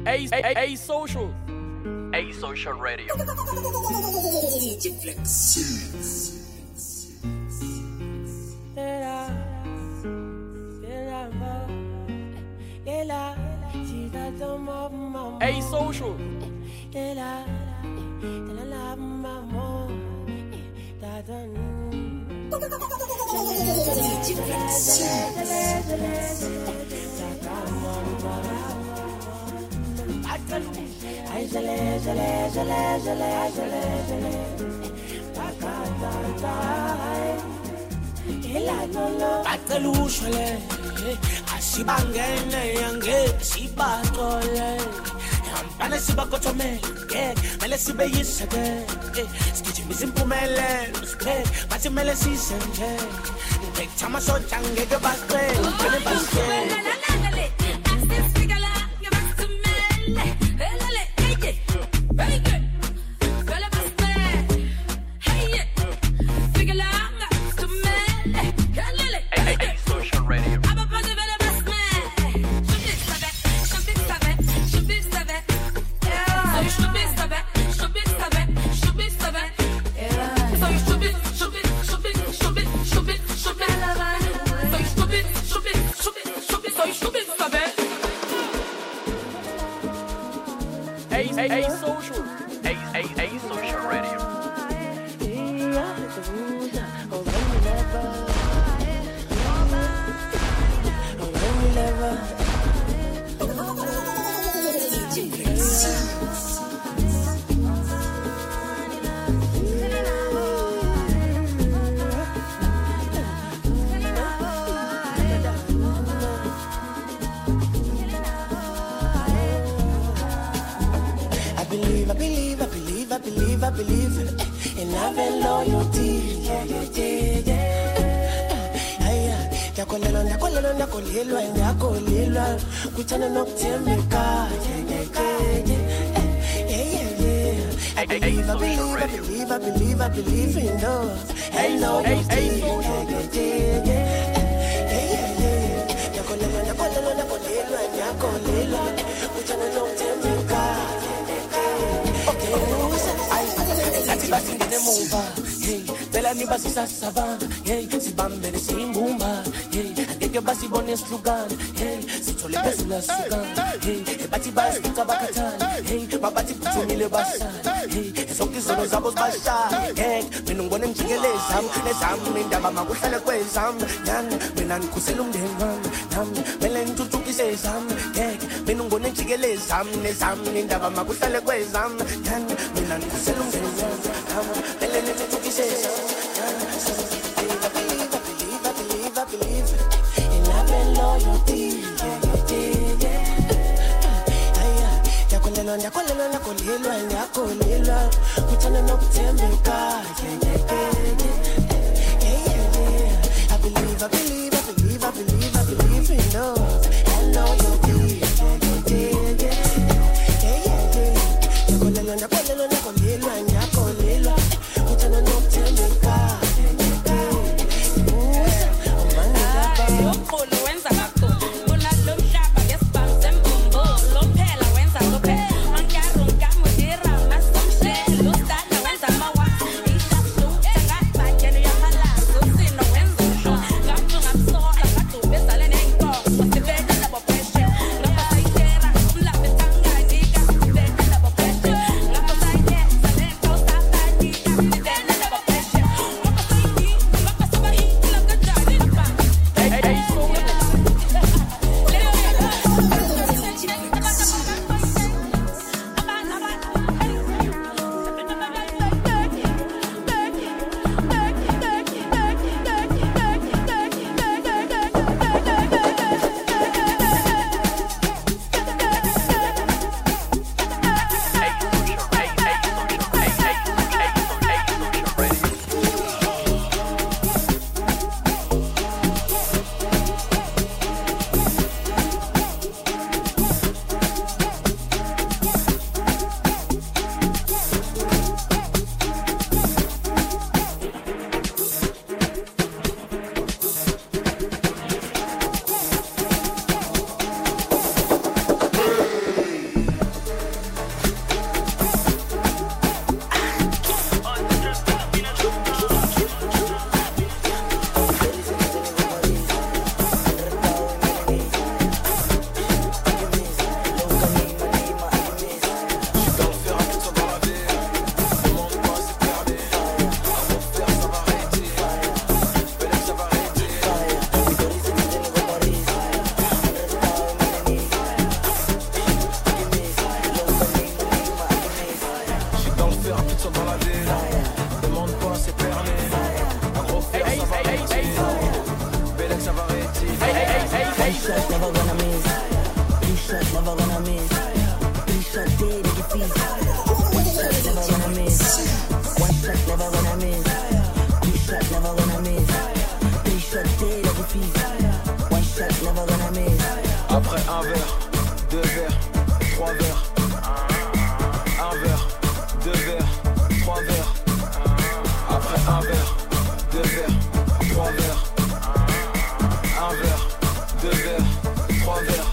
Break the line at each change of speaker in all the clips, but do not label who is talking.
A social. A social radio. A social.
Bacela ushwele asibangene yange sibaxole Hampana sibakothomele ngeke mele sibe yiseke sigijimisa impumelelo siphele bathi mele sisenje ngeke amasotsha ngeke baqele ngeke baqele I believe in love and loyalty. Ndakolelwa kuthana nokuthembeka. I believe in love and loyalty. Ndakolelwa kuthana nokuthembeka. Lathi basingene muva, hey, phela niba sisasaba, hey, sibambene simbumba, hey, ngeke basibone sihlukana, hey, sithole phezulu asukana, hey, bathi bayasika bakathana, hey, babathi kuthumile basana, hey, zonke izono zabo zibashaya, hey, mina ngibone ngijikeleza nezami indaba makuhlale kwezami, nami mina ngikhusela umndeni wami, nami mele ngithuthukise ezami, hey, mina ngibone ngijikeleza nezami indaba makuhlale kwezami, nami mina ngikhusela umndeni wami. I believe in love and loyalty. Ndakolelwa kuthana nokuthembeka. I believe in love and loyalty. Ndakolelwa kuthana nokuthembeka. never gonna miss. 3-shot day, they get feast. 1-shot, never gonna miss. 1-shot, never gonna miss. 2-shot, never gonna miss. 3-shot day, they get feast. 1-shot, never gonna miss.
Après un verre, 2 verres, 3 verres. Un verre, 2 verres, 3 verres. Après un verre, 2 verres, 3 verres. Un verre, 2 verres, 3 verres.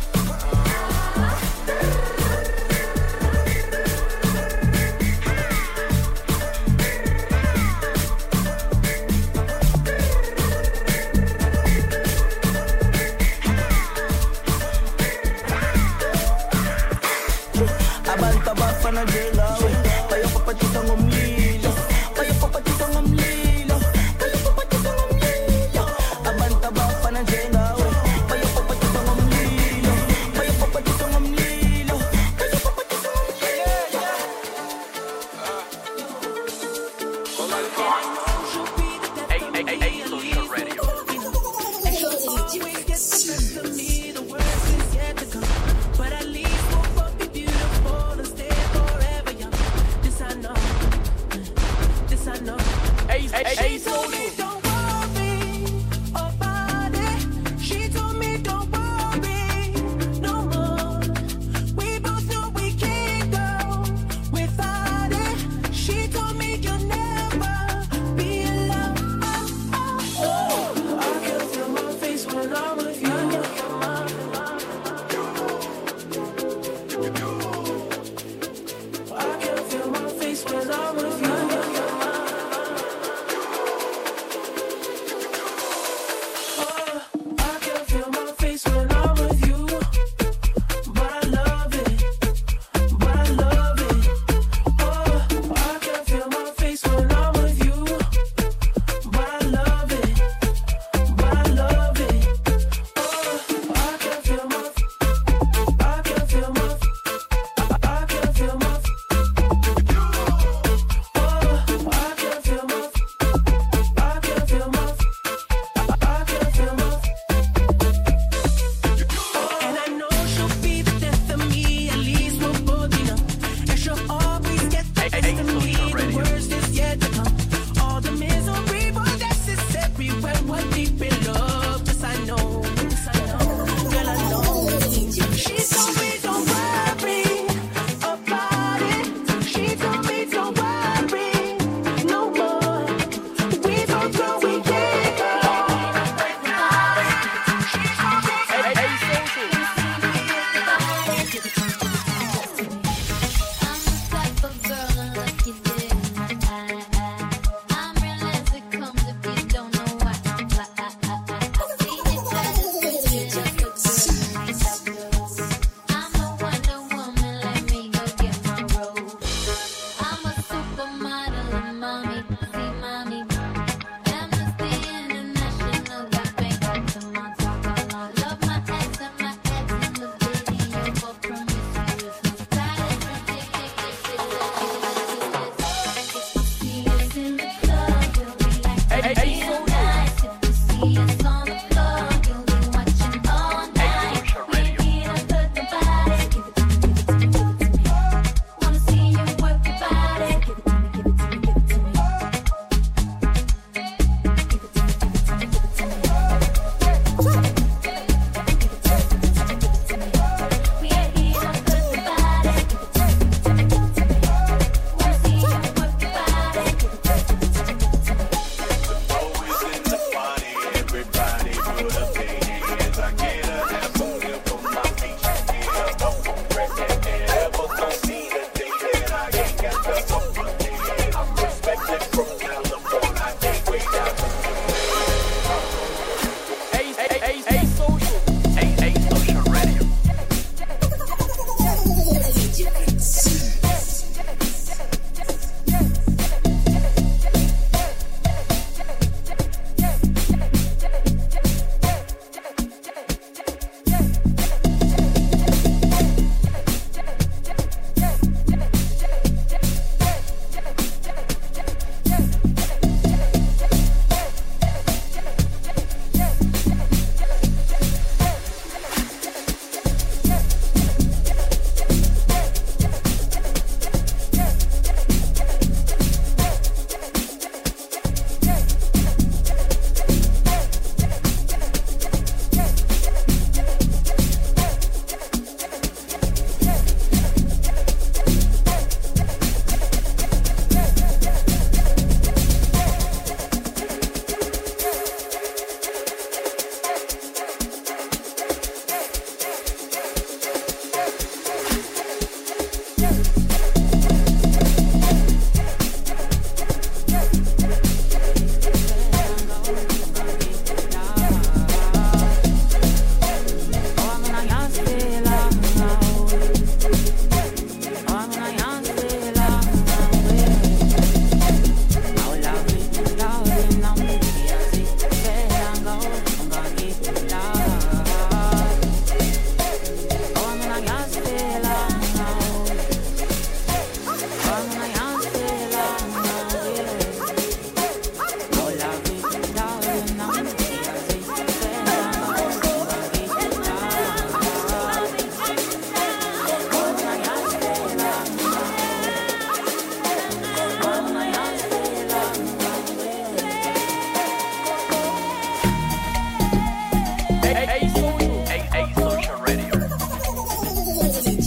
Abanta bafana jela we Payo papatita ngomlilo Payo papatita ngomlilo Payo papatita ngomlilo Abanta bafana jela we Payo papatita ngomlilo Payo papatita ngomlilo Payo papatita
Social Radio.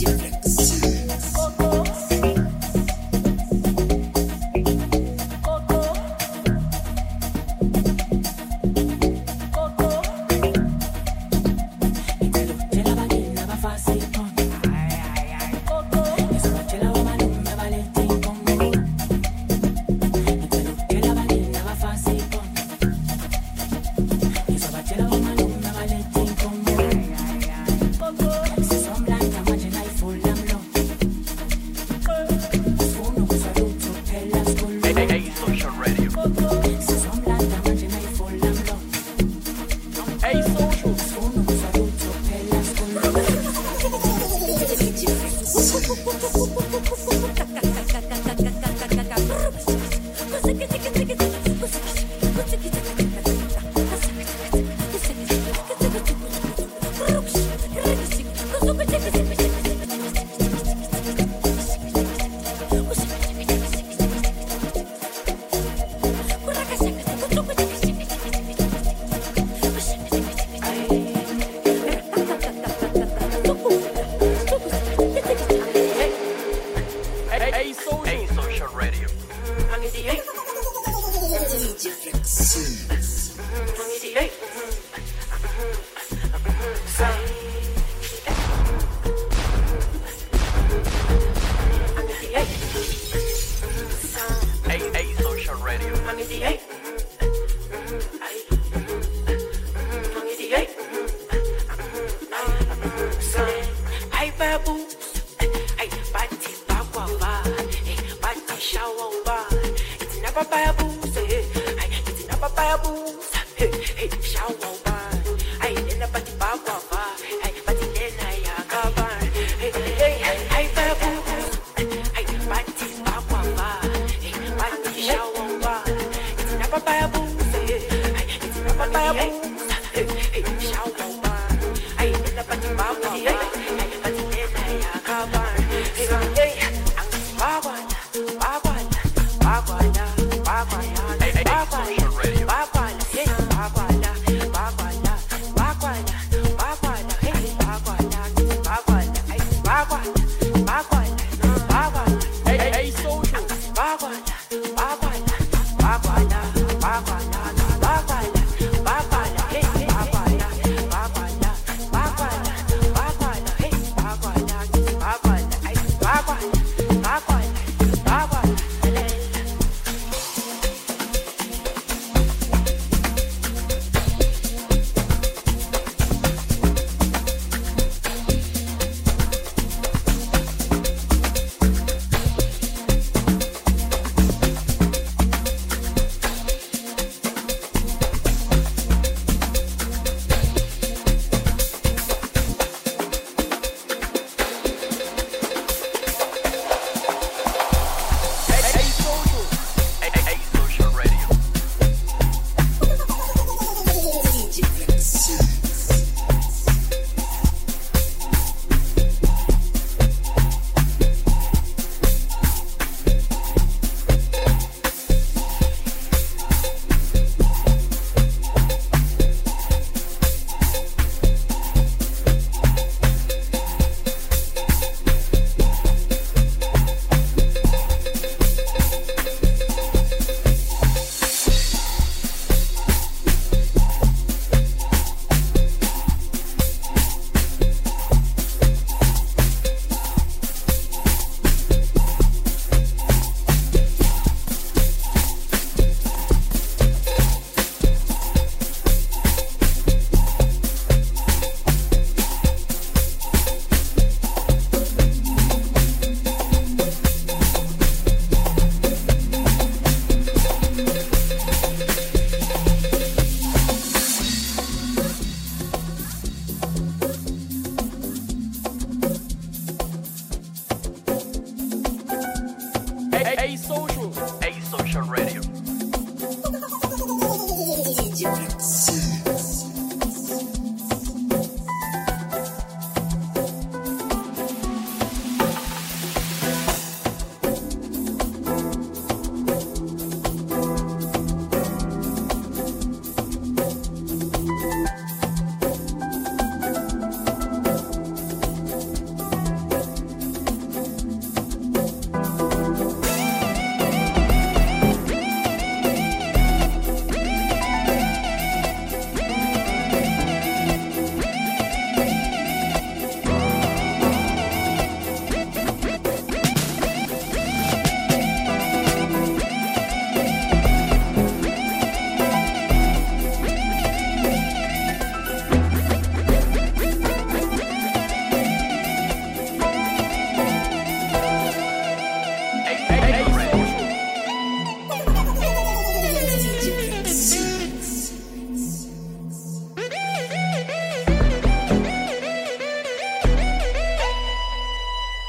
Bagwana,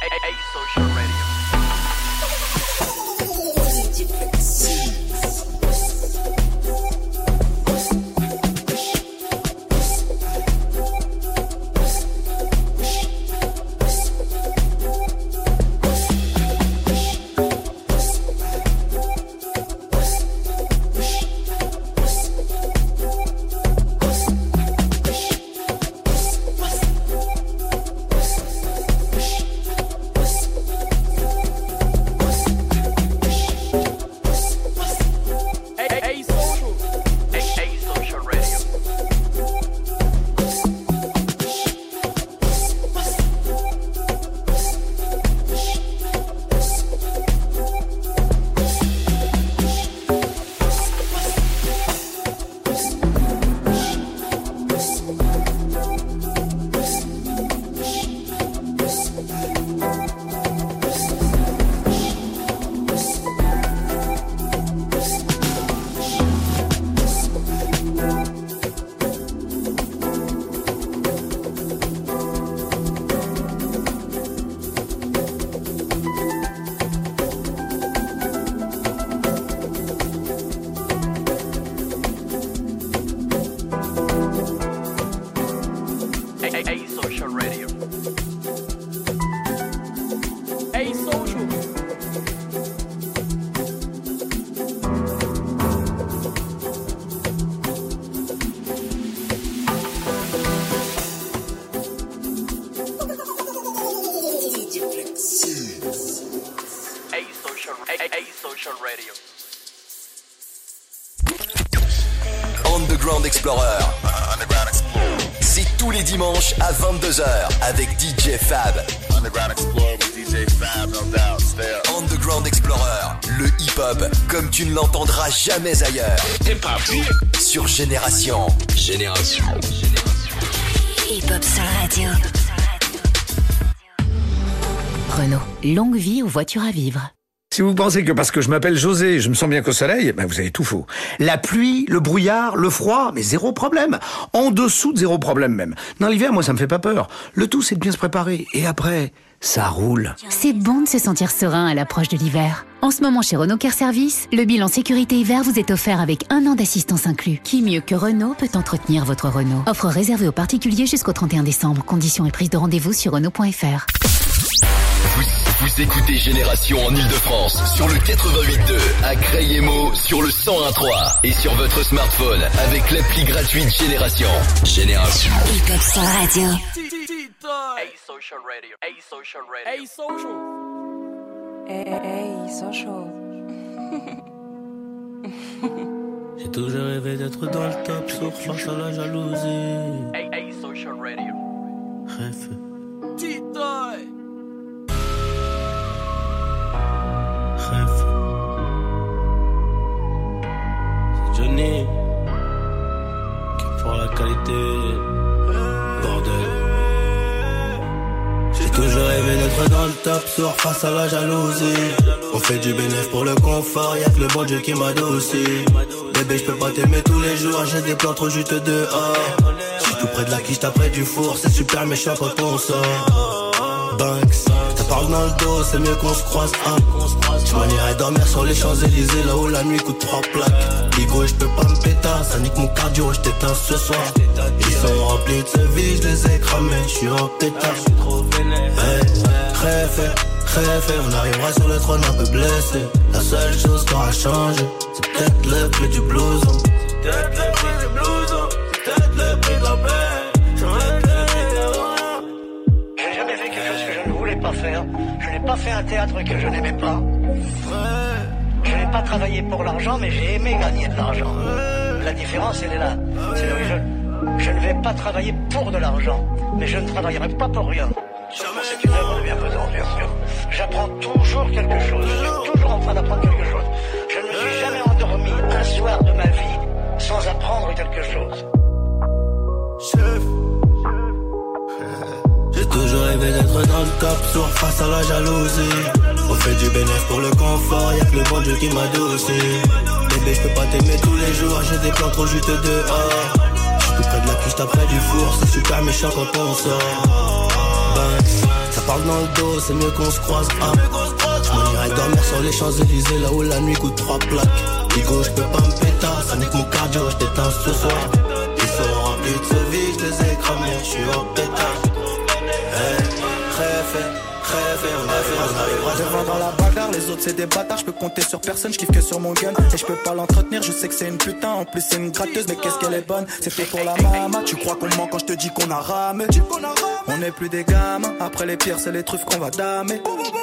Social Radio. Social Radio. Social. Social Radio.
Underground Explorer. C'est tous les dimanches à 22h avec DJ Fab.
Underground Explorer with DJ Fab, no doubt.
Underground Explorer, le hip-hop comme tu ne l'entendras jamais ailleurs.
Hip-hop
sur Génération.
Hip-hop sur radio. Renault, longue vie aux voitures à vivre.
Si vous pensez que parce que je m'appelle José, je me sens bien qu'au soleil, ben vous avez tout faux. La pluie, le brouillard, le froid, mais zéro problème. En dessous de zéro problème même. Dans l'hiver, moi, ça me fait pas peur. Le tout, c'est de bien se préparer. Et après, ça roule.
C'est bon de se sentir serein à l'approche de l'hiver. En ce moment, chez Renault Care Service, le bilan sécurité hiver vous est offert avec 1 an d'assistance inclus. Qui mieux que Renault peut entretenir votre Renault? Offre réservée aux particuliers jusqu'au 31 décembre. Conditions et prise de rendez-vous sur Renault.fr.
Vous écoutez Génération en Ile-de-France sur le 88.2, à Creil-et-Meaux sur le 101.3 et sur votre smartphone avec l'appli gratuite Génération.
Hip-hop sur radio.
Social Radio. Social Radio.
Social.
J'ai toujours rêvé d'être dans le top, sauf face à la jalousie.
Social Radio.
Rêve. Rêve. C'est Johnny qui prend la qualité. Bordel. J'ai toujours rêvé d'être dans le top, soir face à la jalousie. On fait du bénéfice pour le confort, y'a que le bon Dieu qui m'adoucit. Bébé, j'peux pas t'aimer tous les jours, j'ai des plans trop juste dehors. J'suis tout près de la quiche, t'as près du four, c'est super méchant quand on sort. Banks, ça parle dans le dos, c'est mieux qu'on se croise, hein. Tu m'en irais dormir sur les Champs-Élysées, là où la nuit coûte 3 plaques. Bigo, j'peux pas me péter, ça nique mon cardio, j't'éteins ce soir. Ils sont remplis de ce vie, j'les ai cramés, j'suis en pétard. Rêve, on arrivera sur le trône un peu blessé. La seule chose qui aura changé, c'est peut-être le prix du blouson. C'est peut-être le prix du blouson, c'est peut-être le prix de la paix. J'enlève le prix de la...
J'ai jamais fait quelque chose que je ne voulais pas faire. Je n'ai pas fait un théâtre que je n'aimais pas. Je n'ai pas travaillé pour l'argent, mais j'ai aimé gagner de l'argent. La différence, elle est là. C'est là où je ne vais pas travailler pour de l'argent, mais je ne travaillerai pas pour rien. C'est une œuvre de bienfaisance, bien sûr. J'apprends toujours quelque chose. Je suis toujours en train d'apprendre quelque chose. Je ne me suis jamais endormi un soir de ma vie sans apprendre quelque chose.
J'ai toujours rêvé d'être dans le top, sourd face à la jalousie. On fait du bénéfice pour le confort, y'a que le bon Dieu qui m'adoucit. Bébé, j'peux pas t'aimer tous les jours, j'ai des plans trop juste dehors. J'suis tout près de la cuisse, t'as près du four, c'est super méchant quand on sort. Ça parle dans le dos, c'est mieux qu'on se croise. Je m'en irai dormir sur les Champs-Élysées, là où la nuit coûte 3 plaques. Digo, je peux pas me péter, ça nique mon cardio, je t'éteins ce soir. Ils sont remplis de sauvis, je les ai cramés, je suis au pétard. On arrivera devant dans la bagarre, les autres c'est des bâtards, je peux compter sur personne, je kiffe que sur mon gun. Et je peux pas l'entretenir, je sais que c'est une putain, en plus c'est une gratteuse, mais qu'est-ce qu'elle est bonne. C'est fait pour la mama, tu crois qu'on ment quand je te dis qu'on a ramé. On n'est plus des gamins, après les pires c'est les truffes qu'on va damer.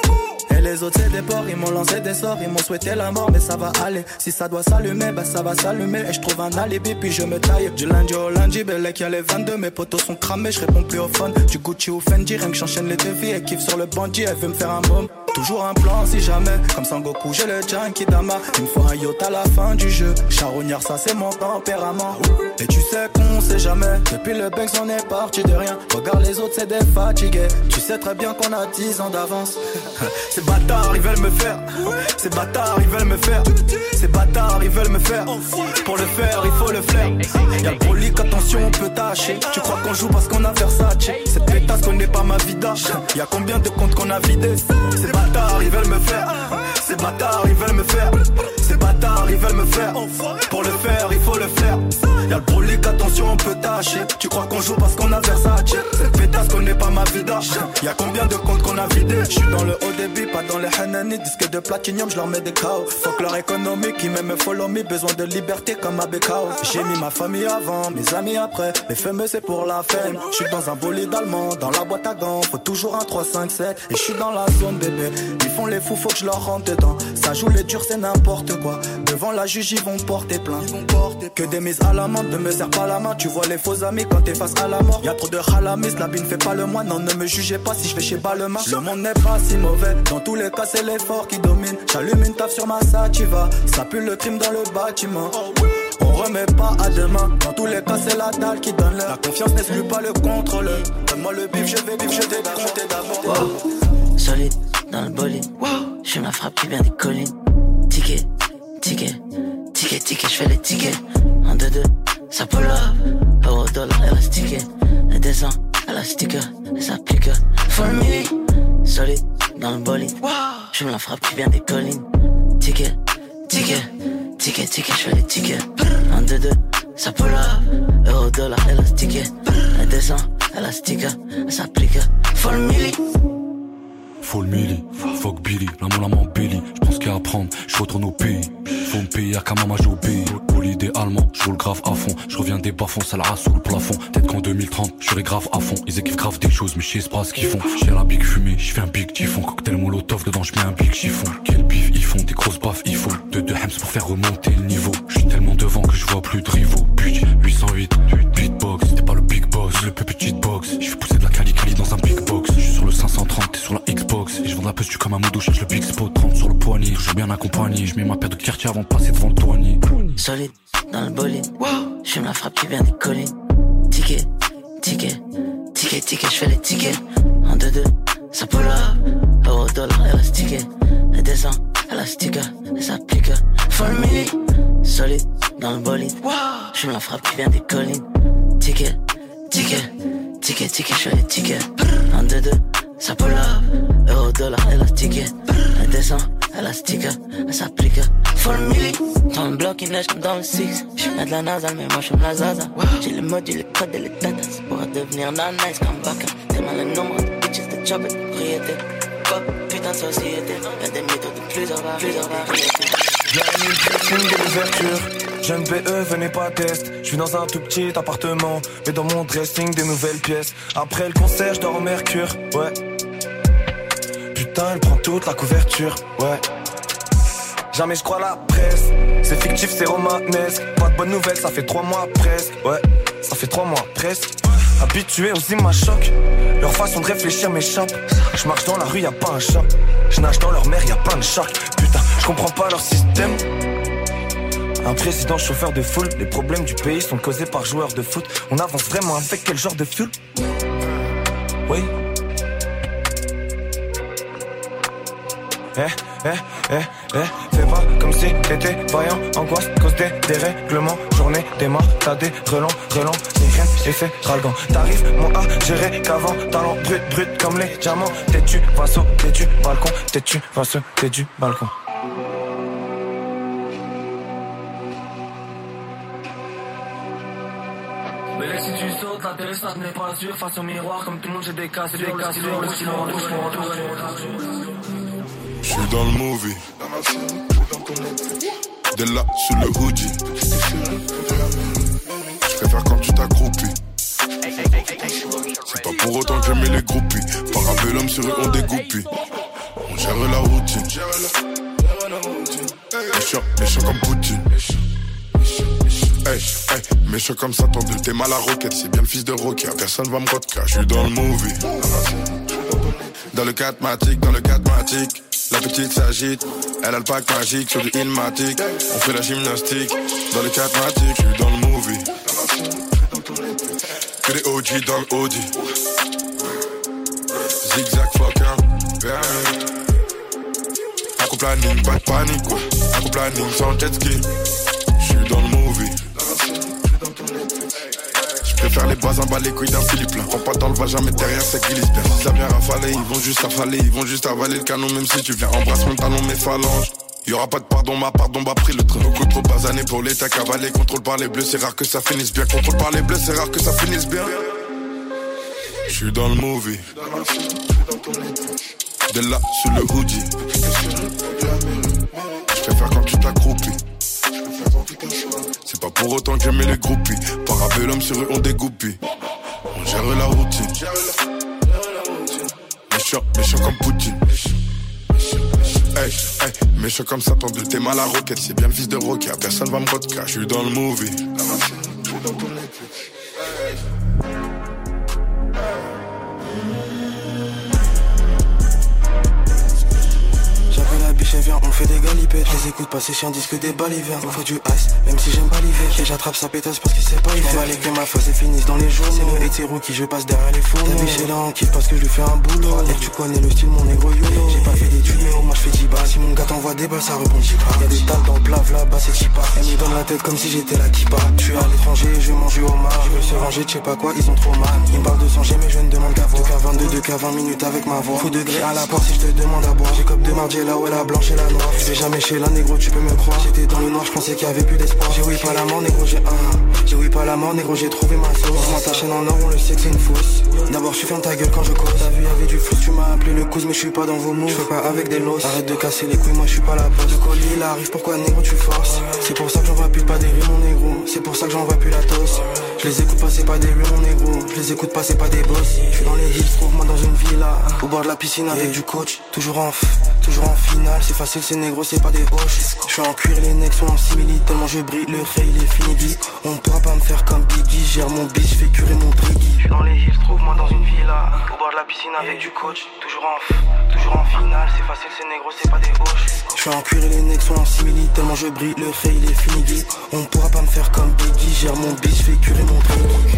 Et les autres c'est des porcs, ils m'ont lancé des sorts, ils m'ont souhaité la mort, mais ça va aller. Si ça doit s'allumer, bah ça va s'allumer. Et je trouve un alibi, puis je me taille. Du lundi au lundi, Bellec y'a les 22, mes potos sont cramés, je réponds plus au phone. Du Gucci ou Fendi, rien que j'enchaîne les devis. Elle kiffe sur le bandit, elle veut me faire un môme. Toujours un plan si jamais, comme Sangoku j'ai le Jankidama. Il me faut un yacht à la fin du jeu. Charognard ça c'est mon tempérament. Et tu sais qu'on sait jamais, depuis le Banks on est parti de rien. Regarde les autres c'est des fatigués. Tu sais très bien qu'on a 10 ans d'avance. Ces bâtards ils veulent me faire. Ces bâtards ils veulent me faire. Ces bâtards ils veulent me faire. Pour le faire il faut le flair. Y'a le brolique, attention on peut tâcher. Tu crois qu'on joue parce qu'on a Versace. Cette pétasse connaît pas ma vida. Y'a combien de comptes qu'on a vidé. Ces bâtards ils veulent me faire. Ces bâtards ils veulent me faire. Ces bâtards ils veulent me faire. Pour le faire il faut le flair. Y'a le brolique, attention on peut tâcher. Tu crois qu'on joue parce qu'on a Versace. Cette pétasse connaît pas ma vida. Y'a combien de comptes qu'on a vidé. J'suis dans le haut débit, pas dans les Hanani. Disque de platinium, j'leur mets des chaos. Fuck leur économie qui m'aime follow me. Besoin de liberté comme à Bekao. J'ai mis ma famille avant, mes amis après. Les fameux c'est pour la fame. J'suis dans un bolide allemand, dans la boîte à gants. Faut toujours un 3, 5, 7. Et j'suis dans la zone bébé. Ils font les fous, faut que je leur rentre dedans. Ça joue les durs, c'est n'importe quoi. Devant la juge, ils vont porter plainte. Que des mises à la main, ne me serre pas la main. Tu vois les faux amis quand t'es face à la mort. Y'a trop de halamis, la bine fait pas le moine. Non, ne me jugez pas si je vais chez Balmain. Le monde n'est pas si mauvais. Dans tous les cas, c'est l'effort qui domine. J'allume une taf sur ma sativa. Ça pue le crime dans le bâtiment. On remet pas à demain. Dans tous les cas, c'est la dalle qui donne l'heure. La confiance n'exclut pas le contrôle. Donne-moi le bif, je vais vivre, je t'ai d'abord.
Solide dans le bolide. Je la frappe qui vient des collines. Ticket, ticket, ticket, ticket, je fais les tickets. En 2-2, ça pull up. Euro, dollar, élastique. Elle descend, élastique, elle s'applique. For me, solide dans le bolide. Je la frappe qui vient des collines. Ticket, ticket, ticket, ticket, je fais les tickets. En 2-2, ça pull up. Euro, dollar, élastique. Elle descend, élastique, elle s'applique. For me.
Faut le milli, fuck Billy, la maman Billy. J'pense qu'il y a à prendre, j'retourne au pays. Faut me payer à Kamama, j'ai obéi. Holiday allemand, j'roule grave à fond. J'reviens des bas-fonds, ça la race sous le plafond. Peut-être qu'en 2030, j'serai grave à fond. Ils équipent grave des choses, mais j'sais pas ce qu'ils font. J'ai la big fumée, j'fais un big typhon. Cocktail molotov, dedans j'mets un big chiffon. Quel bif ils font, des grosses baffes il faut. De Hems pour faire remonter le niveau. J'suis tellement devant que je vois plus de rivaux. Bitch, 808, beatbox, t'es pas le big boss, le peu petite box. J'fais pousser de la cali dans un big box. J'suis sur le 530, t'es sur la Xbox. Et je vends de la peste, tu comme un moudou, cherche le big spot. 30 sur le poignet, je suis bien accompagné. Je mets ma paire de quartier avant de passer devant le douanier.
Solide dans le bolide. Je la frappe qui vient des collines. Ticket, ticket, ticket, ticket, je fais les tickets. En 2-2, ça pull up. Euro, dollar, élastique. Elle descend, élastique, elle s'applique. For me, solide dans le bolide. Je la frappe qui vient des collines. Ticket, ticket, ticket, ticket, je fais les tickets. En 2-2, ça pull up. Euro, dollar, élastique. Elle descend, élastique, elle s'applique. For me, dans le bloc, il neige comme dans le 6. J'mets de la nasal, mais moi j'aime la zaza. J'ai le module, les codes et les tatas. Pourra devenir nice comme Baka. T'es mal le nombre de bitches, de job et de propriété. Pop, putain de société. Y'a des mythos de plusieurs variétés.
J'ai une piscine de l'ouverture. Jeune BE, venez pas test. J'vis dans un tout petit appartement, mais dans mon dressing des nouvelles pièces. Après le concert, j'dors au Mercure, ouais. Putain, elle prend toute la couverture, ouais. Jamais je crois la presse. C'est fictif, c'est romanesque. Pas de bonnes nouvelles, ça fait 3 mois presque, ouais. Ça fait 3 mois presque. Habitué aux images chocs. Leur façon de réfléchir m'échappe. Je marche dans la rue, y'a pas un chat. Je nage dans leur mer, y'a plein de sharks. Putain, je comprends pas leur système. Un président chauffeur de foule. Les problèmes du pays sont causés par joueurs de foot. On avance vraiment avec quel genre de fuel? Oui. Fais pas comme si t'étais vaillant. Angoisse, cause des dérèglements. Journée démarre, t'as des relents. Ni rien, effet ralgant. T'arrives moins à gérer qu'avant. Talent brut comme les diamants. Têtu, va sauter du balcon. Têtu, va sauter du balcon.
Mais si tu sautes, l'atterrissage n'est pas sûr. Face au miroir, comme tout le monde, j'ai des cassures. Le silence,
je suis dans le movie. Dès là, sous le hoodie. Je préfère quand tu t'accroupis. C'est pas pour autant que j'aimais les groupies. Parabellum sur eux, on dégoupille. On gère la routine. Méchant comme Poutine. Méchant comme Satan de t'es mal à roquette. C'est bien le fils de Rocky. Personne va me rodka. Je suis dans le movie. Dans le 4matic. La petite s'agite, elle a le pack magique sur du Ilmatic. On fait la gymnastique, dans le 4matic, je suis dans le movie. Que des OG dans le Audi. Zigzag fucker, aquaplaning, pas de panique quoi. Aquaplaning sans jet ski. Je suis dans le movie. Je préfère les bois en bas, les couilles d'un Philippe là. Prends pas dans le vagin, mais derrière ça glisse bien. Si ça vient rafaler, ils vont juste affaler. Ils vont juste avaler le canon, même si tu viens. Embrasse mon talon, mes phalanges. Y'aura pas de pardon, ma pardon, bah pris le train. Beaucoup trop basané pour l'état cavalé. Contrôle par les bleus, c'est rare que ça finisse bien. Contrôle par les bleus, c'est rare que ça finisse bien. Je suis dans le movie. Dès là, sous le hoodie. Je préfère quand tu t'accroupis. C'est pas pour autant que j'aimais les groupies. Parabellum sur eux, on dégoupille. On gère la routine. Méchant comme Poutine. Méchant comme Satan de t'es mal à roquette. C'est bien le fils de Rocky. Personne va me rodka. Je suis dans le movie.
Et viens, on fait des galipettes. Je les écoute passer sur un disque des balivernes. Il faut du ice, même si j'aime pas l'hiver. Et j'attrape sa pétasse parce qu'il sait pas y faire. On va que ma phase est finisse dans les jours. C'est le hétéro qui je passe derrière les fours. Ta biche est là en kiff parce que je lui fais un boulot. Et tu connais le style, mon négro YOLO. J'ai pas fait d'études, mais au moins je fais 10 balles. Si mon gars t'envoie des balles, ça rebondit pas. Y'a des talles dans le plave là-bas, c'est chipa. Elle me donne la tête comme si j'étais la kippa. Je suis à l'étranger, je mange du homard. Je veux se venger, je sais pas quoi, ils ont trop mal. Ils me parlent de changer, mais je ne demande qu'à voir. 2K22, 2K 20 minutes avec ma voix. Faux degré à la porte si je te demande à boire. J'ai cop de Margiela, ouais la blanche et la noire. Jamais chez la négro, tu peux me croire. J'étais dans le noir, je pensais qu'il y avait plus d'espoir. J'ai oui pas la mort, négro, j'ai oui pas la mort, négro, j'ai trouvé ma sauce. Moi ta chaîne en or, on le sait que c'est une fausse. D'abord je suis ferme ta gueule quand je cause. T'as vu, y'avait du flou, tu m'as appelé le cause, mais je suis pas dans vos mots. Je fais pas avec des losses. Arrête de casser les couilles, moi je suis pas la bosse. Le colis il arrive, pourquoi négro tu forces? C'est pour ça que j'en vois plus pas des rues, mon négro. C'est pour ça que j'en vois plus la tosse. Je les écoute passer pas des rues, mon négro. Je les écoute passer pas des boss. Je suis dans les hills, trouve-moi dans une villa. Au bord de la piscine avec du coach. Toujours en finale, c'est facile, c'est négro, c'est pas des hoches. Je suis en cuir, les necks sont en simili. Tellement je brille, le ray il est fini. On pourra pas me faire comme Biggie. Gère mon bitch, je fais curer mon brigui. Je suis dans les hills, trouve-moi dans une villa. Au bord de la piscine avec du coach. Toujours en finale, c'est facile, c'est négro, c'est pas des hoches. Je suis en cuir et les necks sont en simili. Tellement je brille, le ray il est fini. On pourra pas me faire comme Biggie. Gère mon bitch, je fais curer mon brigui.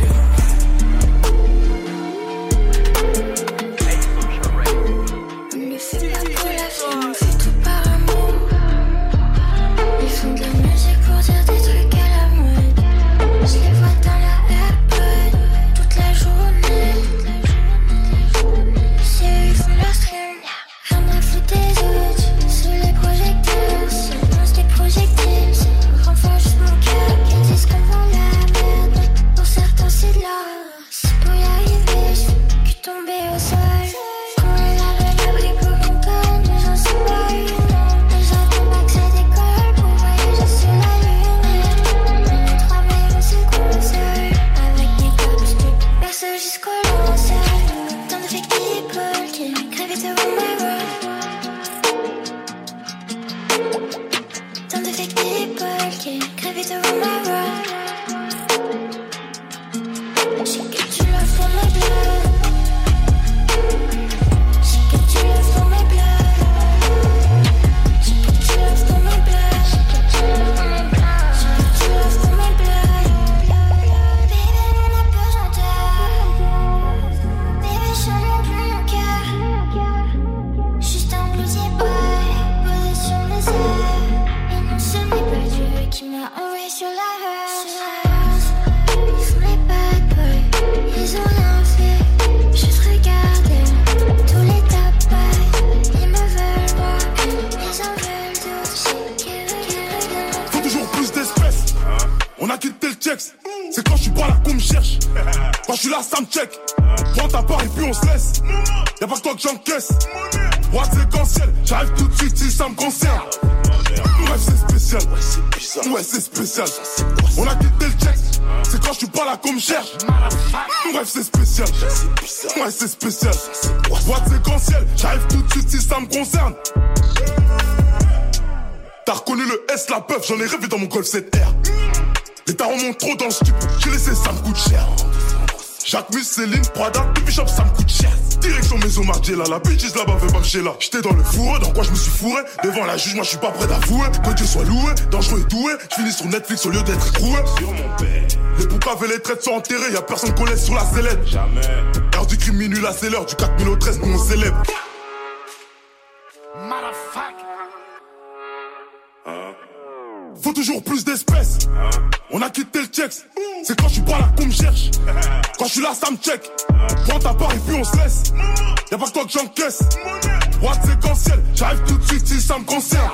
je suis là, ça me check. Prends ta part et puis on se laisse. Y'a pas que toi que j'encaisse. What séquentiel, j'arrive tout de suite si ça me concerne. Bref, c'est spécial. Ouais, c'est spécial. On a quitté le check. C'est quand je suis pas là qu'on me cherche. Bref, c'est spécial. Ouais, c'est spécial. What séquentiel, j'arrive tout de suite si ça me concerne. T'as reconnu le S, la puff, j'en ai rêvé dans mon Golf 7R. Les tarons montent trop dans le stup, j'ai laissé, ça me coûte cher. Jacques Mus, Céline, Prada, Pipi Shop, ça me coûte cher. Direction Maison Margiela, la bitches là-bas veut pas me chier là. J'étais dans le fourreux, dans quoi je me suis fourré. Devant la juge, moi je suis pas prêt d'avouer. Que Dieu soit loué, dangereux et doué. J'finis sur Netflix au lieu d'être écroué. Sur mon père. Les boucaves et les traites sont enterrés, y'a personne qu'on laisse sur la sellette. Jamais. Heure du crime, minuit, là c'est l'heure du 4000 au 13, nous on célèbre. Faut toujours plus d'espèces. On a quitté le check. C'est quand je suis pas là qu'on me cherche. Quand je suis là, ça me check. Prends ta part et puis on se laisse. Y'a pas que toi que j'encaisse. What séquentiel, j'arrive tout de suite si ça me concerne.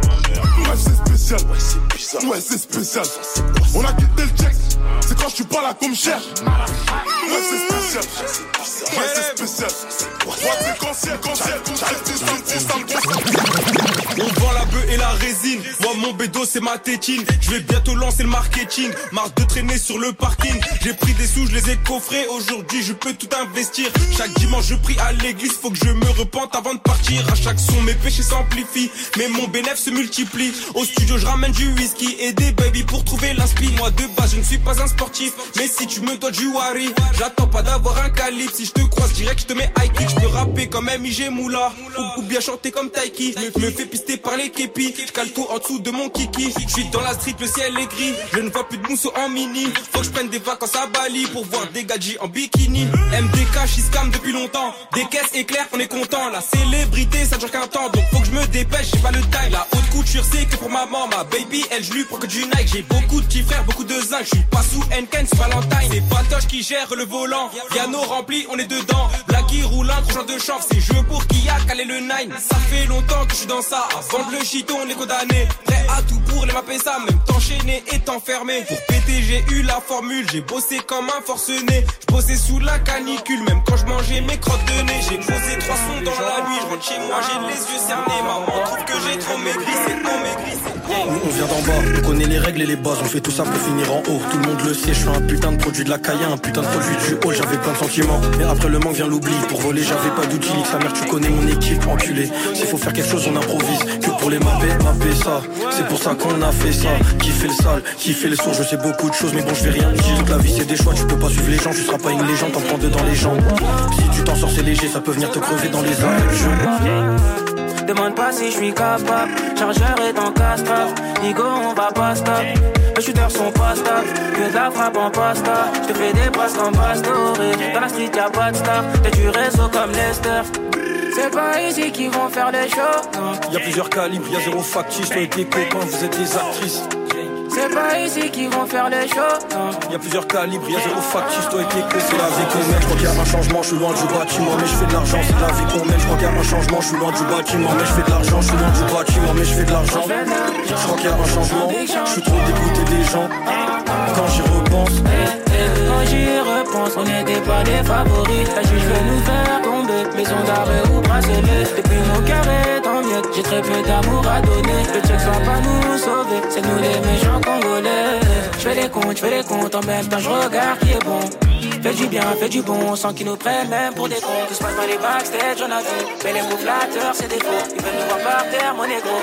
Bref, c'est spécial. Ouais, c'est spécial. On a quitté le check. C'est quand je suis pas là qu'on me cherche. Ouais, c'est spécial. Ouais, c'est spécial. What séquentiel, j'arrive tout de suite si ça me concerne.
On vend la bœuf et la résine. Moi mon bédo c'est ma tétine. Je vais bientôt lancer le marketing. Marre de traîner sur le parking. J'ai pris des sous, je les ai coffrés. Aujourd'hui je peux tout investir. Chaque dimanche je prie à l'église. Faut que je me repente avant de partir. À chaque son mes péchés s'amplifient. Mais mon bénéfice se multiplie. Au studio je ramène du whisky et des baby pour trouver l'inspi. Moi de base je ne suis pas un sportif. Mais si tu me dois du wari, j'attends pas d'avoir un calibre. Si je te croise direct je te mets high kick. Je peux rapper comme MIG Moula ou bien chanter comme Taiki. Me fais pister par les képis. Je cale tout en dessous de mon kiki. Je suis dans la street, le ciel est gris. Je ne vois plus de mousseau en mini. Faut que je prenne des vacances à Bali pour voir des gadgets en bikini. MDK, j'y scam depuis longtemps. Des caisses éclairs, on est content. La célébrité, ça dure qu'un temps. Donc faut que je me dépêche, j'ai pas le time. La haute couture, c'est que pour maman. Ma baby, elle, je lui prends que du Nike. J'ai beaucoup de petits frères, beaucoup de zinc. Je suis pas sous Henken, c'est Valentine. C'est Patoche qui gère le volant. Piano rempli, on est dedans. Blacky roule un gros genre de champ. C'est jeu pour qui a calé le 9. Ça fait longtemps que je suis dans ça. Avant de le chito, on est condamné. Prêt à tout pour les mapper ça. Même t'enchaîner et t'enfermer. Pour péter, j'ai eu la formule. J'ai bossé comme un forcené. Je bossais sous la canicule. Même quand je mangeais mes crottes de nez. J'ai posé 3 sons dans la nuit. Je rentre chez moi, j'ai les yeux cernés. Maman trouve que j'ai trop maigri. C'est non maigri, c'est
nous on vient d'en bas, on connaît les règles et les bases. On fait tout ça pour finir en haut. Tout le monde le sait, je suis un putain de produit de la caille, un putain de produit du haut. J'avais plein de sentiments, mais après le manque vient l'oubli. Pour voler j'avais pas d'outils. Sa mère tu connais mon équipe, enculé. S'il faut faire quelque chose on improvise. Que pour les mapper ça. C'est pour ça qu'on a fait ça. Qui fait le sale, qui fait le sourd. Je sais beaucoup de choses mais bon je vais rien dire. Toute la vie c'est des choix, tu peux pas suivre les gens. Tu seras pas une légende, t'en prends deux dans les jambes. Si tu t'en sors c'est léger, ça peut venir te crever dans les armes.
Demande pas si je suis capable. Chargeur est en castrave. Nigo on va pas stop. Les shooters sont pas stables. Que de la frappe en pasta. Je te fais des passes comme Pastore. Dans la street y'a pas de star. T'es du réseau comme Lester. C'est pas ici qu'ils vont faire les shows.
Y'a plusieurs calibres, y'a zéro factice. Toi et tes copains vous êtes des actrices.
C'est pas ici qu'ils vont faire les shows.
Y'a plusieurs calibres, y'a zéro factice, toi et tes clés. C'est la vie qu'on mène, je crois qu'il y a un changement, je suis loin du bâtiment. Mais je fais de l'argent, c'est la vie qu'on mène. Je crois qu'il y a un changement, je suis loin du bâtiment. Mais je fais de l'argent, je suis loin du bâtiment. Mais je fais de l'argent. Je crois qu'il y a un changement, je suis trop dégoûté des gens. Quand j'y repense,
quand j'y repense, on n'était pas les favoris. La juge veut nous faire tomber, maison d'arrêt ou bracelet. Depuis nos carrés, tant mieux, j'ai très peu d'amour à donner. Le check va pas nous sauver, c'est nous les méchants congolais. Je fais les comptes, en même temps je regarde qui est bon. Fais du bien, fais du bon, sans qu'ils nous prennent même pour des cons. Tout se passe dans les backstage, j'en ai vu. Mais les mots flatteurs, c'est des faux. Ils veulent nous voir par terre, mon négro.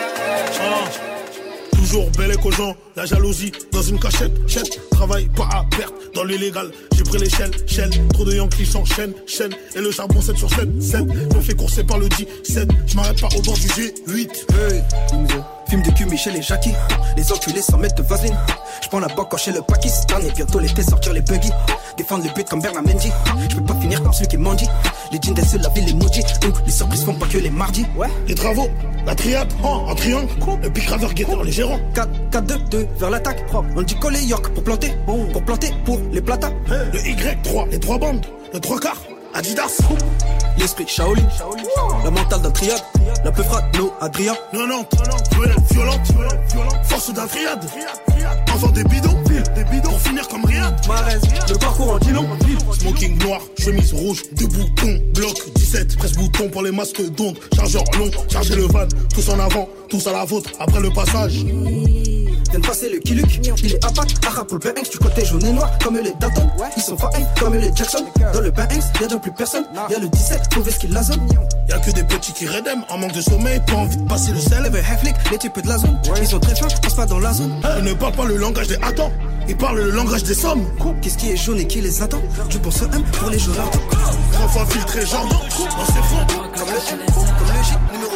Toujours bel et cogent, la jalousie dans une cachette, travail pas à perte, dans l'illégal, j'ai pris l'échelle, trop de Yankees s'enchaînent, et le charbon 7 sur 7, je me fais courser par le 17, je m'arrête pas au bord du G8.
Hey, film de cul Michel et Jackie, les enculés sans mettre de vaseline, je prends la banque chez le Pakistan et bientôt l'été sortir les buggy, défendre le but comme Bernard Mendy, je peux pas finir comme celui qui mendie, les jeans des la ville, les maudits, les surprises font pas que les mardis, ouais.
Les travaux, la triade, en triangle, le pic raveur guetteur, les gérants.
4-2-2 vers l'attaque, on dit coller York pour planter, pour les plata.
Le Y3, les 3 bandes, le 3 quarts, Adidas.
L'esprit Shaolin, la mentale d'un triade, la peufra no Adrien.
Non, violente, force d'un triade. Enfant des bidons, pour finir comme Riyad.
Marez, le parcours en dilon.
Smoking noir, chemise rouge, 2 boutons, bloc 17, 13 boutons pour les masques d'ondes. Chargeur long, chargez le van, tous en avant, tous à la vôtre, après le passage.
Viens de passer le Kiluk, il est apac, arabe pour le Banks, du côté jaune et noir, comme les Dalton. Ils sont fine, comme les Jackson. Dans le Banks, y'a donc plus personne. Y'a le 17, mauvais skill la zone.
Y'a que des petits qui redem, en manque de sommeil, pas envie de passer le sel.
Level Half-Lick, les types de la zone. Ils sont très fins, passe pas dans la zone.
Ils ne parlent pas le langage des attends, ils parlent le langage des sommes.
Qu'est-ce qui est jaune et qui les attend? Du bon M pour les joueurs.
Enfant filtré, genre dans ses fonds.
Comme le J, numéro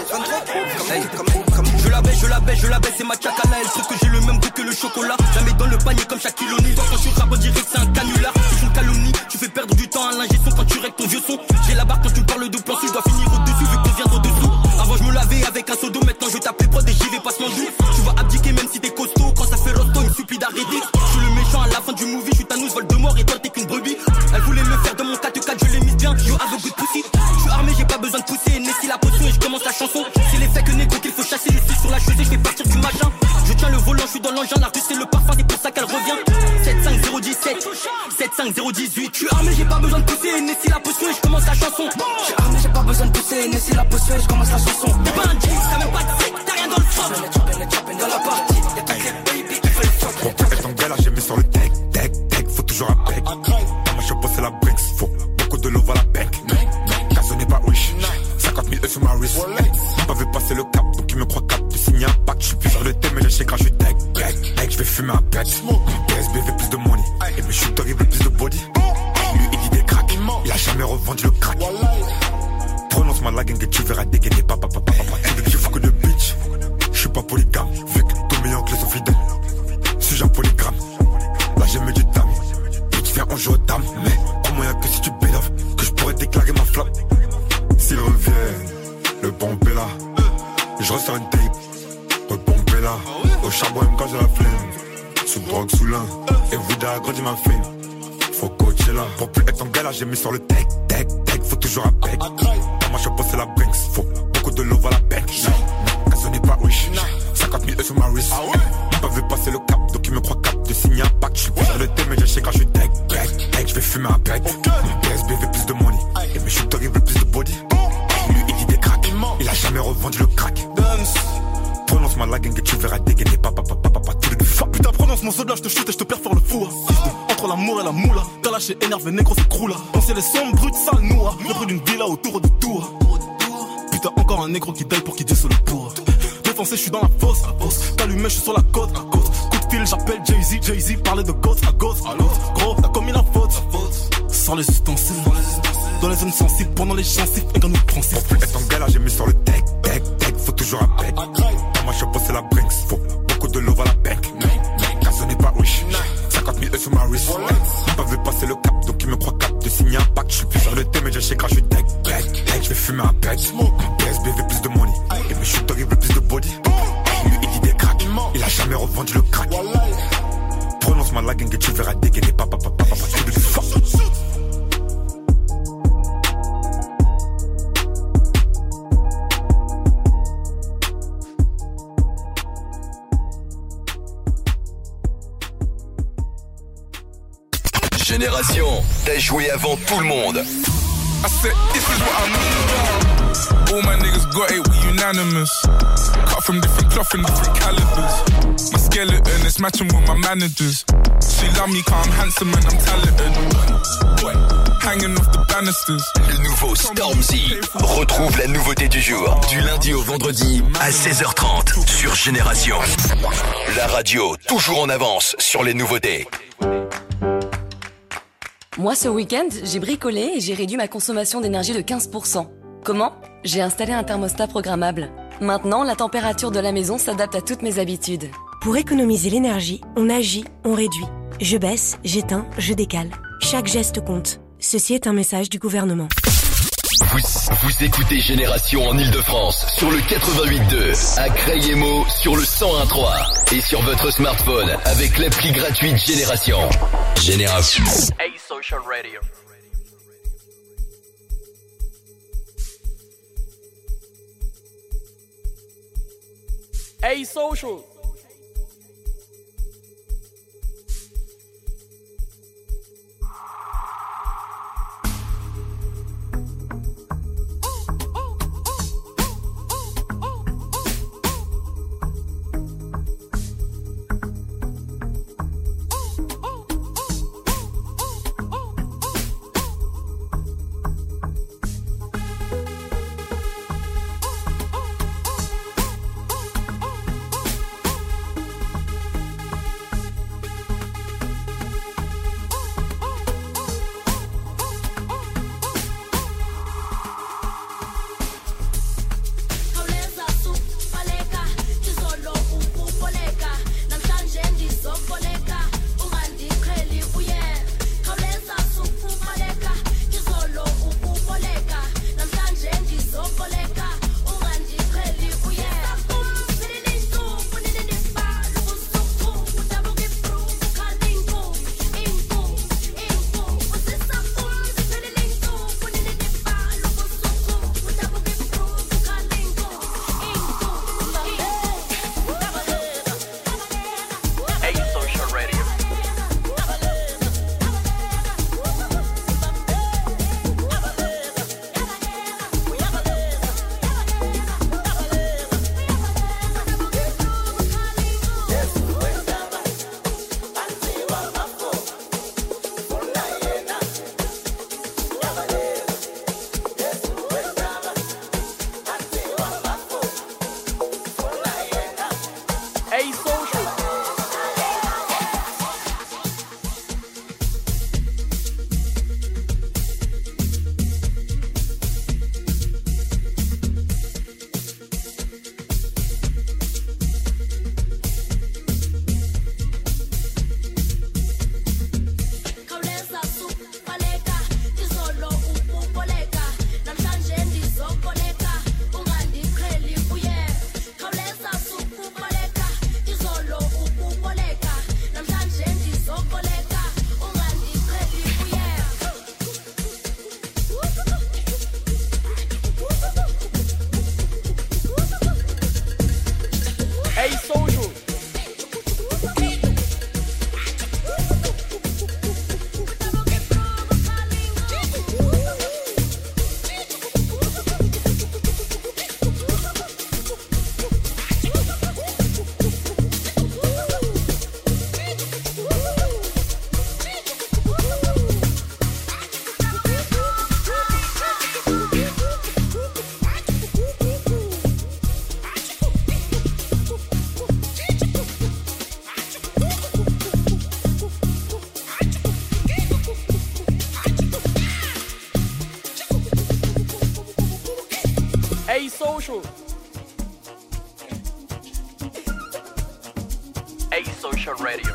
23.
Je la baisse, c'est ma chakala. Elle trouve que j'ai le même goût que le chocolat. Jamais dans le panier comme Shaquille O'Neal. Toi quand tu rappes on dirait que c'est un canular. C'est une calomnie, tu fais perdre du temps à l'ingé son quand tu règles ton vieux son. J'ai la barre quand tu parles de plan, je dois finir au-dessus vu qu'on vient d'au-dessous. Avant je me lavais avec un seau d'eau, maintenant je tape les prods et j'y vais pas doux. Tu vas abdiquer même si t'es costaud. Quand ça fait rosto, il me supplie d'arrêter. Je suis le méchant à la fin du movie, je suis Thanos, Voldemort et toi t'es qu'une brebis. Elle voulait me faire dans mon 4x4, je l'ai mise bien. Yo avec good pussy. Je suis armé, j'ai pas besoin de pousser. Nessie la potion et je commence la chanson. C'est les fakes négros qu'il faut chasser, je suis sur la chaussée, je fais partir du machin. Je tiens le volant, je suis dans l'engin, la russe c'est le parfum, c'est pour ça qu'elle revient. 75017, 75018. Je suis armé, j'ai pas besoin de pousser. Nessie la potion et je commence la chanson. Je suis armé, j'ai pas besoin de pousser. Nessie la potion et je commence la chanson. T'es pas un G, t'as même pas de sick, t'as rien dans le froc. Dans la partie, y'a toutes les baby qui fait le fuck.
Pour être en galère, j'ai mis sur le deck, faut toujours un bec. Dans ma chapeau c'est la Brinks, faut beaucoup de love à la bank. Caso n'est pas riche, 50 000 sur ma wrist. Pas vu passer le cap, donc il me croit cap. Tu signes un pack, je suis plus sur le thème, mais le chèque, je suis deck, je vais fumer un pet. PSB veut plus de money, et mes shooters ils veulent plus de body. Lui il dit des cracks, il a jamais revendu le crack. Prononce-moi la gang et tu verras dégainer papa. Je fous que de bitch, je suis pas polygame, vu que tous mes oncles sont fidèles. Suis-je un polygramme, là j'ai mis du dame. Bitch viens on joue aux dames, mais comment y'a que si tu béloves que je pourrais déclarer ma flamme. S'ils reviennent, le bombe est là. Je ressors une tape, repomper là. Au charbon même quand j'ai la flemme. Sous drogue, sous l'un, et vous agrandi ma fame. Faut coacher là, pour plus être en galère j'ai mis sur le deck, faut toujours un bec. Dans ma chapeau c'est la Brinks, faut beaucoup de love à la bank. Caso n'est pas riche, 50 000 sur ma wrist. Pas vu passer le cap, donc il me croit cap de signer un pack. Je suis plus sur le thème, mais j'ai quand je suis deck, je vais fumer un pet. PSB veut plus de money, et mes shooters ils veulent plus de body. Lui il dit des cracks, il a jamais revendu le crack. Prononce-moi la gang et tu verras dégainer papa.
Putain prononce mon soldat, je te chute et je te perfore le fou. Entre l'amour et la moula, t'as lâché énervé négro c'est croula. On sait les sombres brutes sales noix, le prix d'une villa autour de tour. Putain encore un négro qui daille pour qu'il dise le pour. Défoncé je suis dans la fosse, t'allumé je suis sur la côte. Coup de fil j'appelle Jay-Z, parler de ghost à ghost. Gros t'as commis la faute, sans les ustensiles. Dans les zones sensibles, pendant les gencives, et quand nous prend six.
Pour plus être en galère j'ai mis sur le deck, faut toujours un bec. Dans ma chapeau c'est la Brinks, faut beaucoup de love à la bank. Caso n'est pas riche, 50 000 sur ma wrist. Pas vu passer le cap, donc il me croit cap de signer un pack. Je suis plus sur le thème, mais j'ai chez quand je suis deck, je vais fumer un pet. PSB veut plus de money, et mes shooters ils veulent plus de body. Lui il dit des cracks, il a jamais revendu le crack. Prononce-moi la gang et tu verras dégainer papa.
Génération, t'as joué avant tout le monde.
I said, this is what I mean. All my niggas got it, we unanimous. Cut from different cloth and different calibers. My skeleton is matching with my managers. She love me cause I'm handsome and I'm talented. Hanging off the banisters.
Le nouveau Stormzy. Retrouve la nouveauté du jour, du lundi au vendredi à 16h30 sur Génération. La radio, toujours en avance sur les nouveautés.
Moi, ce week-end, j'ai bricolé et j'ai réduit ma consommation d'énergie de 15%. Comment ? J'ai installé un thermostat programmable. Maintenant, la température de la maison s'adapte à toutes mes habitudes.
Pour économiser l'énergie, on agit, on réduit. Je baisse, j'éteins, je décale. Chaque geste compte. Ceci est un message du gouvernement.
Vous écoutez Génération en Ile-de-France sur le 88.2, à Crayemo sur le 101.3 et sur votre smartphone avec l'appli gratuite Génération. Génération.
A Social Radio. A Social. A Social. A Social Radio.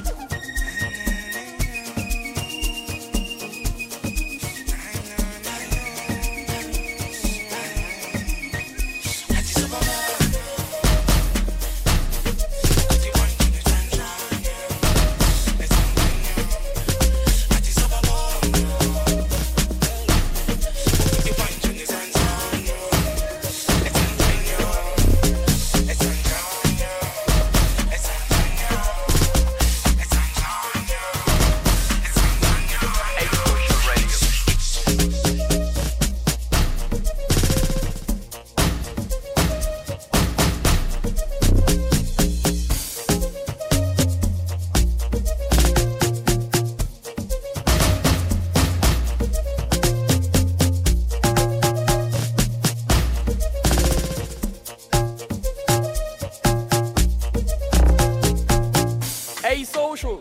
A Social.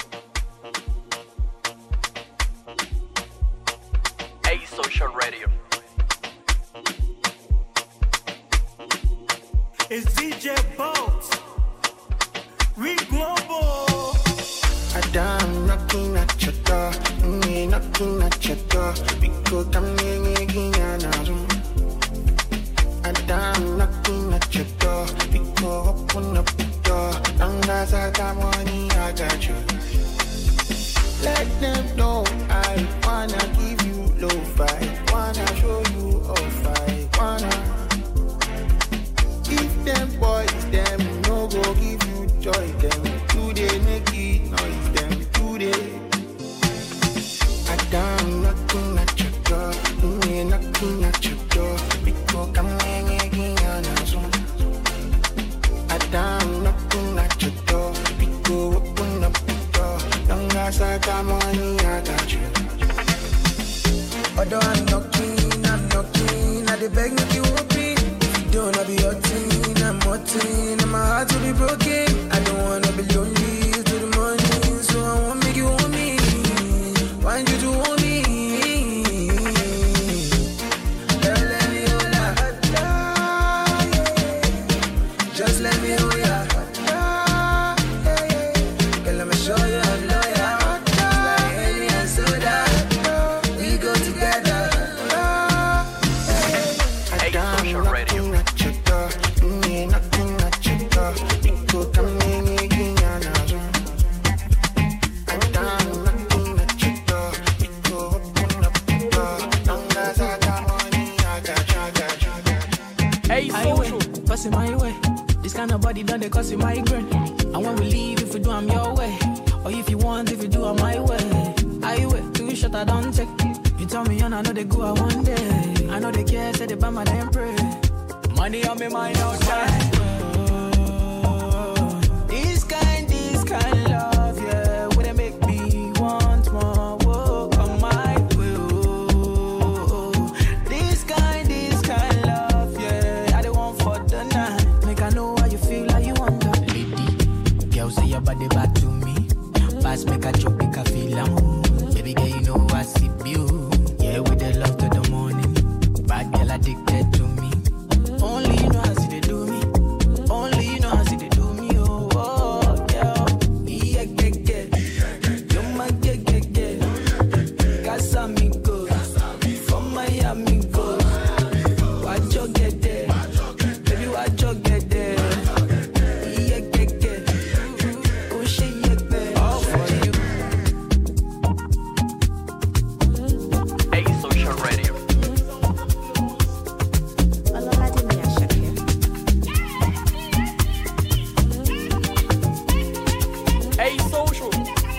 A Social Radio.
It's DJ Boats. We global.
I'm knocking at your door. Knocking at your door. Because I'm I'm knocking at your door. Because open up the door. Long as I got money, I got you. Let them know I wanna give you low fight. Wanna show you off fight. Wanna give them boys them
broken, and my heart will be broken. I don't wanna be lonely till the morning, so I won't make you want me. Want you to want me. Girl, let me hold ya. Just let me hold ya. Girl, let me show you I'm loyal. Just like Henny and soda, we go together.
Hey, Social Radio.
Hey, Social. Passing my way. This kind of body done they cause you migraine. And when we leave, if we do, I'm your way. Or if you want, if you do, I'm my way. I wait, 2 shot, I don't take. You tell me, and I know they go out one day. I know they care, say they buy my damn pray. Money on me mind outside. This kind love, yeah, would it make me want more? Whoa, come my way. This kind love, yeah, I don't want for the night. Make I know how you feel, how you want that. Lady, girl, say your body back to me. Pass, make a joke, make a feel am. Baby girl, you know I see you. Yeah, with the love to the morning. Bad girl addicted to me. Only you know how see they do me. Only you know how see they do me. Oh, oh yeah. Yeah, get. You my get. Casamigos. From Miami goes. Watch you get there. Baby, watch you get there. Yeah, get. Oh, shit, yeah, all for you.
Hey, Social Radio. Hey, Social.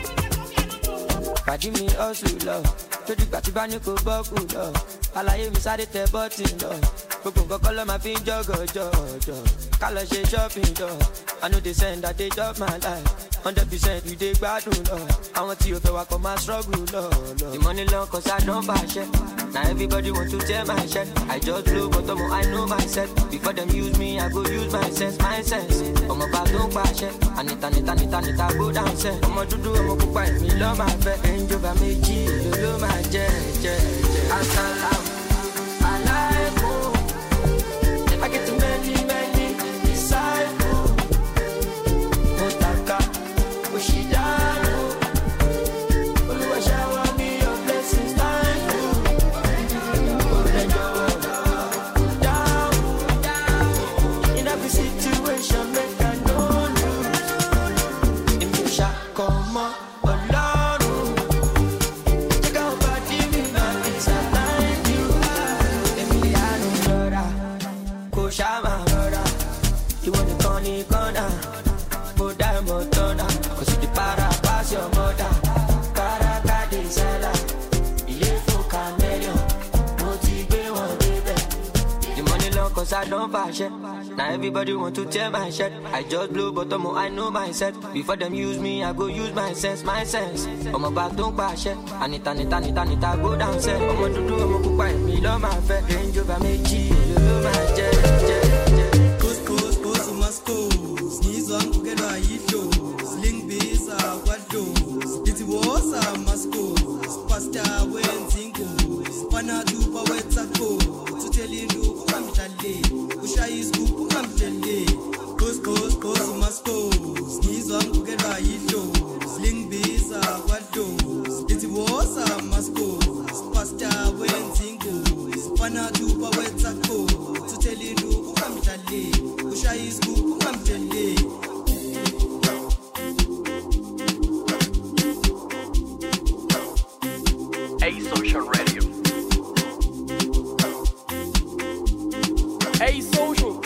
Pàdí mi hustle lọ, tójú gbà tí bá ní kò bọ́kù lọ. Àlàyé mi sáré tẹ bọ́tì lọ. Gbogbo nǹkan kọ́ ló máa fi ń jọ́gọ̀jọ̀. Ká lọ ṣe shopping lọ. I know they send that they chop my life. 100% we dey gbádùn lọ. Àwọn tí o fẹ́ wa kọ́ máa struggle lọ. The money long cause I don't fashion. Now everybody want to tear my shirt. I just blow but I know myself. Before them use me, I go use my sense. Ọmọ bá tó ń pàṣẹ. Anita go down sẹ́. Ọmọ dúdú ọmọ pupa èmi lọ́ máa fẹ́. Ẹnjọba méjì ló máa jẹ́. Asalaam alaikum. I get too many disciples. Motaka, Oshidano. Oluwa shower me your blessings, thank you. Down. In every situation, make I know lose. If you shall come on, alone. Check out body, me man, it's a thank you. Emiliano Dora, Koshama Dora. You want the corner, go down Motona. Cause you the para pass your mother. Para Cadizela, Ilefo Camelio, Motive one baby. The money long cause I don't fashion. Now everybody want to tear my shirt. I just blow but I know myself. Before them use me, I go use my sense. Ọmọ bá tó ń pàṣẹ. Anita go down sẹ́. Ọmọ dúdú ọmọ pupa èmi lọ́ máa fẹ́. Ẹnjọba méjì ló máa jẹ́.
Mascos, knees on together, hitos, link base, quadros, it was a mascos, pasta, when singles, panadu, power, taco, to tell you, I'm Chale, Usha is cook, I'm Chale, Cos, mascos, knees on together, hitos, link base, quadros, it was a mascos, pasta, when singles, panadu, power, taco, to tell you, I'm Chale. Usha is cook, I'm Chale.
Hey, Social Radio. Hey, Social.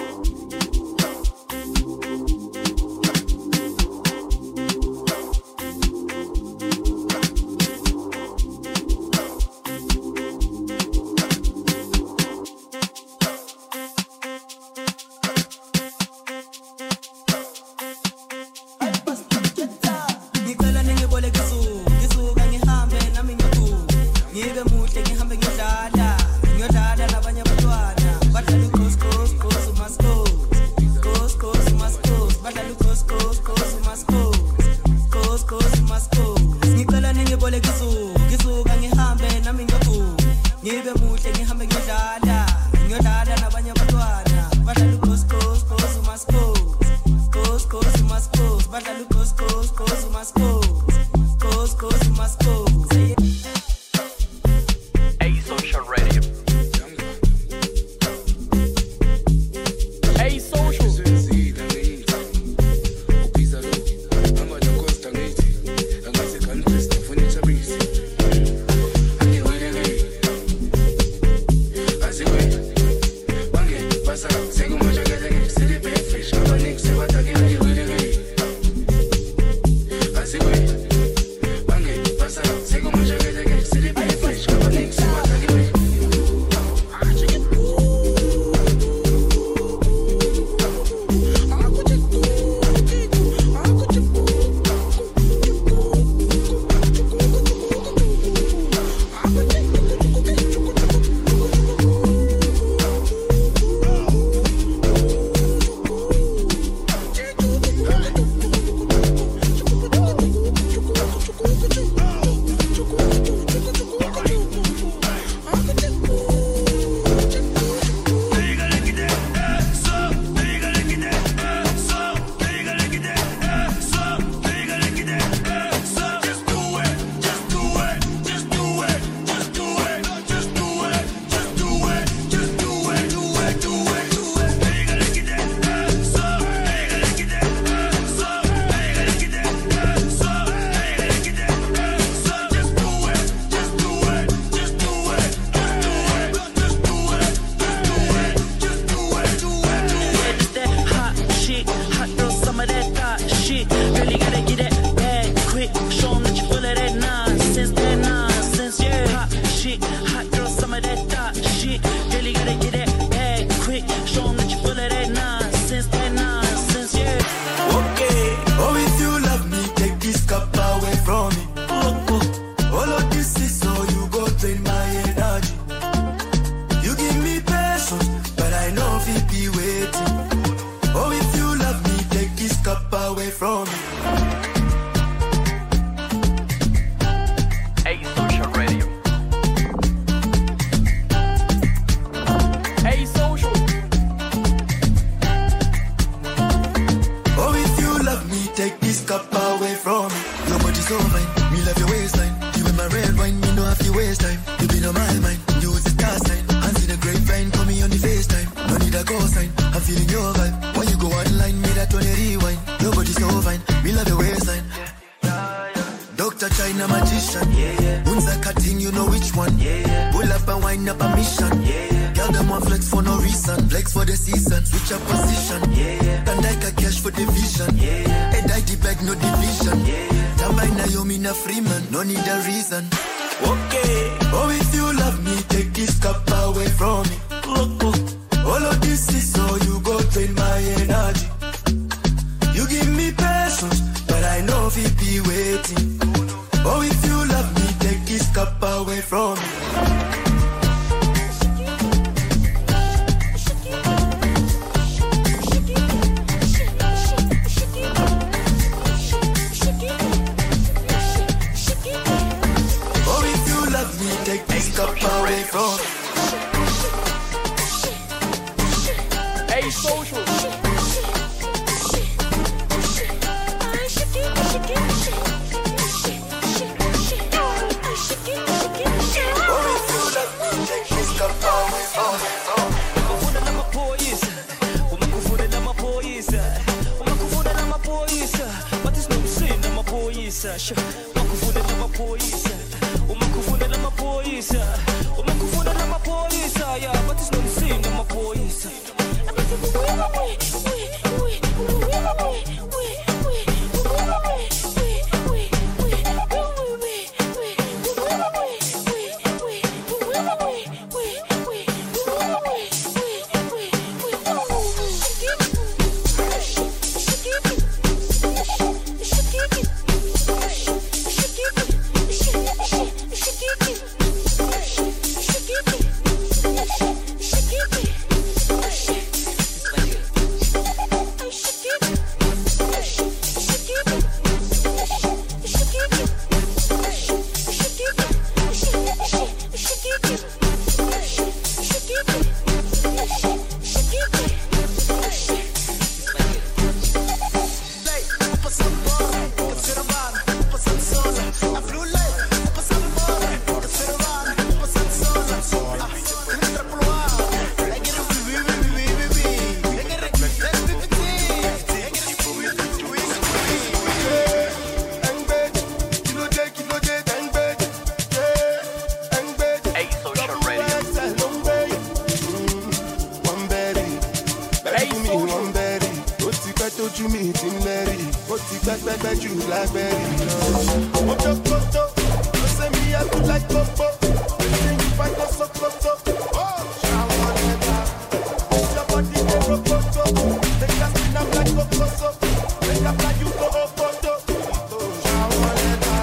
tójú mi ti mẹ́rì, ó ti gbẹ́gbẹ́gbẹ́ jù lágbẹ́rì lọ. Mo jó kótó, ló ṣe mí ẹ̀kú láì kókó, èyí ń fa tó sókótó. Ṣàwọn ẹ̀dá, your body dey rokoto, make us spin up like kokoso, make up like you go okoto. Ṣàwọn ẹ̀dá.